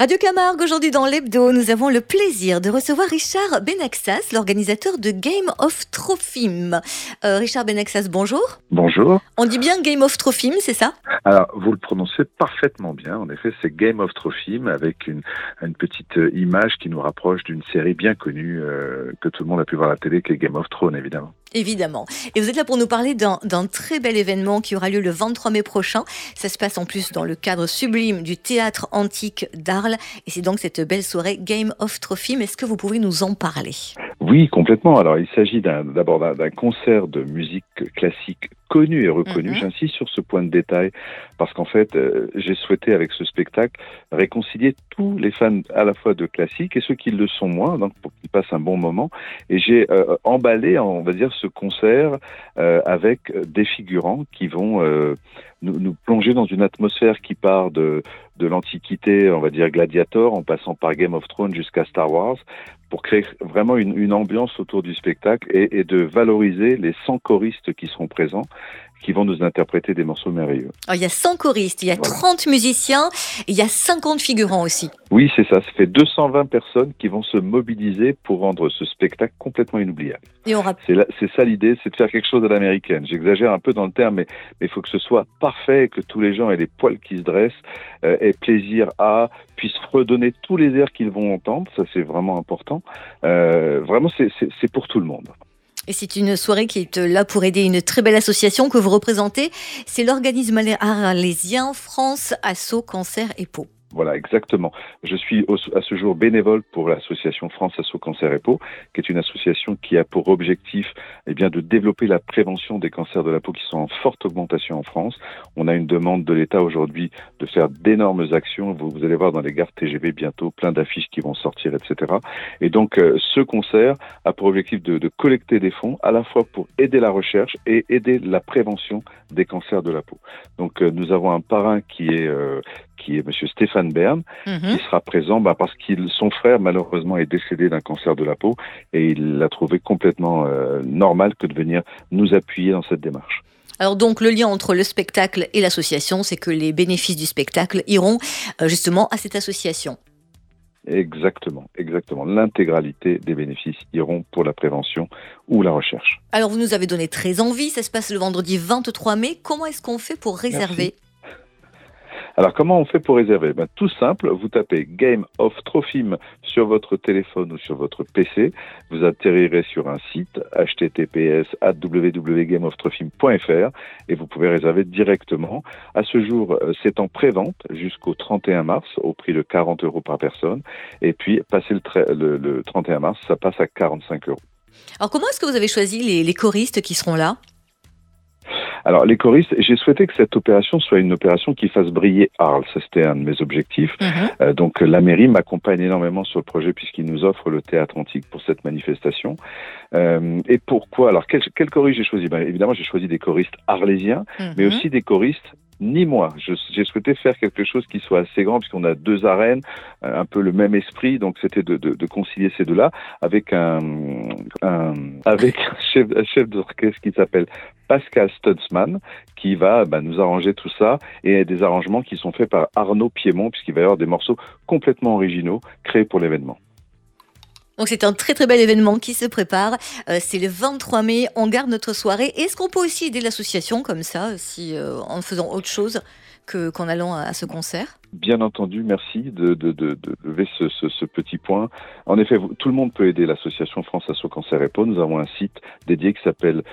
Radio Camargue, aujourd'hui dans l'Hebdo, nous avons le plaisir de recevoir Richard Benaxas, l'organisateur de Game of Trophim. Richard Benaxas, bonjour. Bonjour. On dit bien Game of Trophim, c'est ça ? Alors, vous le prononcez parfaitement bien. En effet, c'est Game of Trophim avec une petite image qui nous rapproche d'une série bien connue que tout le monde a pu voir à la télé, qui est Game of Thrones, évidemment. Évidemment. Et vous êtes là pour nous parler d'un très bel événement qui aura lieu le 23 mai prochain. Ça se passe en plus dans le cadre sublime du théâtre antique d'Arles. Et c'est donc cette belle soirée Game of Trophim. Est-ce que vous pouvez nous en parler ? Oui, complètement. Alors, il s'agit d'abord d'un concert de musique classique connu et reconnu. J'insiste sur ce point de détail parce qu'en fait, j'ai souhaité avec ce spectacle réconcilier tous les fans à la fois de classique et ceux qui le sont moins, donc pour qu'ils passent un bon moment. Et j'ai emballé, on va dire, ce concert avec des figurants qui vont nous plonger dans une atmosphère qui part de l'Antiquité, on va dire Gladiator, en passant par Game of Thrones jusqu'à Star Wars, pour créer vraiment une ambiance autour du spectacle et de valoriser les 100 choristes qui seront présents, qui vont nous interpréter des morceaux merveilleux. Alors, il y a 100 choristes, il y a 30 musiciens, et il y a 50 figurants aussi. Oui, c'est ça. Ça fait 220 personnes qui vont se mobiliser pour rendre ce spectacle complètement inoubliable. Et c'est ça l'idée, c'est de faire quelque chose à l'américaine. J'exagère un peu dans le terme, mais il faut que ce soit parfait, que tous les gens aient les poils qui se dressent, aient plaisir puissent redonner tous les airs qu'ils vont entendre. Ça, c'est vraiment important. Vraiment, c'est pour tout le monde. Et c'est une soirée qui est là pour aider une très belle association que vous représentez. C'est l'organisme arlésien France Asso Cancer et Peau. Voilà, exactement. Je suis à ce jour bénévole pour l'association France Asso Cancer et Peau, qui est une association qui a pour objectif de développer la prévention des cancers de la peau qui sont en forte augmentation en France. On a une demande de l'État aujourd'hui de faire d'énormes actions. Vous allez voir dans les gares TGV bientôt plein d'affiches qui vont sortir, etc. Et donc, ce concert a pour objectif de collecter des fonds à la fois pour aider la recherche et aider la prévention des cancers de la peau. Donc, nous avons un parrain qui est Monsieur Stéphane Bern, qui sera présent parce que son frère, malheureusement, est décédé d'un cancer de la peau et il l'a trouvé complètement normal que de venir nous appuyer dans cette démarche. Alors donc, le lien entre le spectacle et l'association, c'est que les bénéfices du spectacle iront justement à cette association. Exactement. L'intégralité des bénéfices iront pour la prévention ou la recherche. Alors, vous nous avez donné très envie. Ça se passe le vendredi 23 mai. Comment est-ce qu'on fait pour réserver ? Alors, comment on fait pour réserver ? Tout simple, vous tapez Game of Trophim sur votre téléphone ou sur votre PC. Vous atterrirez sur un site https://www.gameoftrophim.fr et vous pouvez réserver directement. À ce jour, c'est en pré-vente jusqu'au 31 mars au prix de 40 € par personne. Et puis, passé le 31 mars, ça passe à 45 €. Alors, comment est-ce que vous avez choisi les choristes qui seront là ? Alors, les choristes, j'ai souhaité que cette opération soit une opération qui fasse briller Arles. Ça, c'était un de mes objectifs. Donc, la mairie m'accompagne énormément sur le projet puisqu'il nous offre le théâtre antique pour cette manifestation. Et pourquoi ? Alors, quel choriste j'ai choisi ? Évidemment, j'ai choisi des choristes arlésiens, mais aussi des choristes nîmois. J'ai souhaité faire quelque chose qui soit assez grand puisqu'on a deux arènes, un peu le même esprit, donc c'était de concilier ces deux-là avec un chef d'orchestre qui s'appelle Pascal Stutzman qui va nous arranger tout ça et des arrangements qui sont faits par Arnaud Piémont puisqu'il va y avoir des morceaux complètement originaux créés pour l'événement. Donc c'est un très très bel événement qui se prépare. C'est le 23 mai, on garde notre soirée. Est-ce qu'on peut aussi aider l'association comme ça, en faisant autre chose qu'en allant à ce concert ? Bien entendu, merci de lever ce petit point. En effet, tout le monde peut aider l'association France Asso Cancer et Peau. Nous avons un site dédié qui s'appelle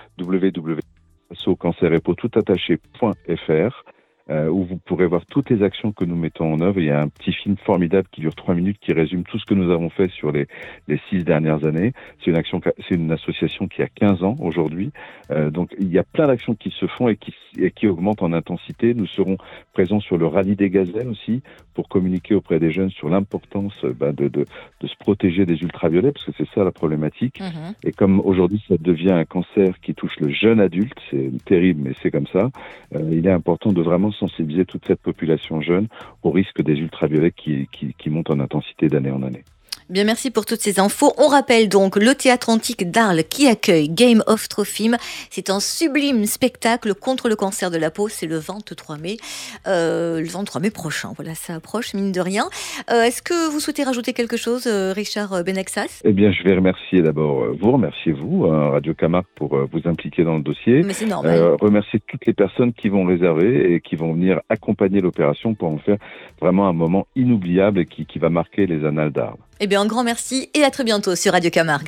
www.assocanceretpeautattaché.fr où vous pourrez voir toutes les actions que nous mettons en œuvre. Il y a un petit film formidable qui dure 3 minutes qui résume tout ce que nous avons fait sur les 6 dernières années. C'est une association qui a 15 ans aujourd'hui. Donc il y a plein d'actions qui se font et qui augmentent en intensité. Nous serons présents sur le rallye des gazelles aussi pour communiquer auprès des jeunes sur l'importance de se protéger des ultraviolets parce que c'est ça la problématique. Et comme aujourd'hui ça devient un cancer qui touche le jeune adulte, c'est terrible mais c'est comme ça, il est important de vraiment sensibiliser toute cette population jeune au risque des ultraviolets qui montent en intensité d'année en année. Bien, merci pour toutes ces infos. On rappelle donc le théâtre antique d'Arles qui accueille Game of Trophim. C'est un sublime spectacle contre le cancer de la peau. C'est le 23 mai. Le 23 mai prochain. Voilà, ça approche, mine de rien. Est-ce que vous souhaitez rajouter quelque chose, Richard Benexas? Eh bien, je vais remercier d'abord remercier vous, Radio Camargue, pour vous impliquer dans le dossier. Mais c'est normal. Remercier toutes les personnes qui vont réserver et qui vont venir accompagner l'opération pour en faire vraiment un moment inoubliable et qui va marquer les annales d'Arles. Eh bien, un grand merci et à très bientôt sur Radio Camargue.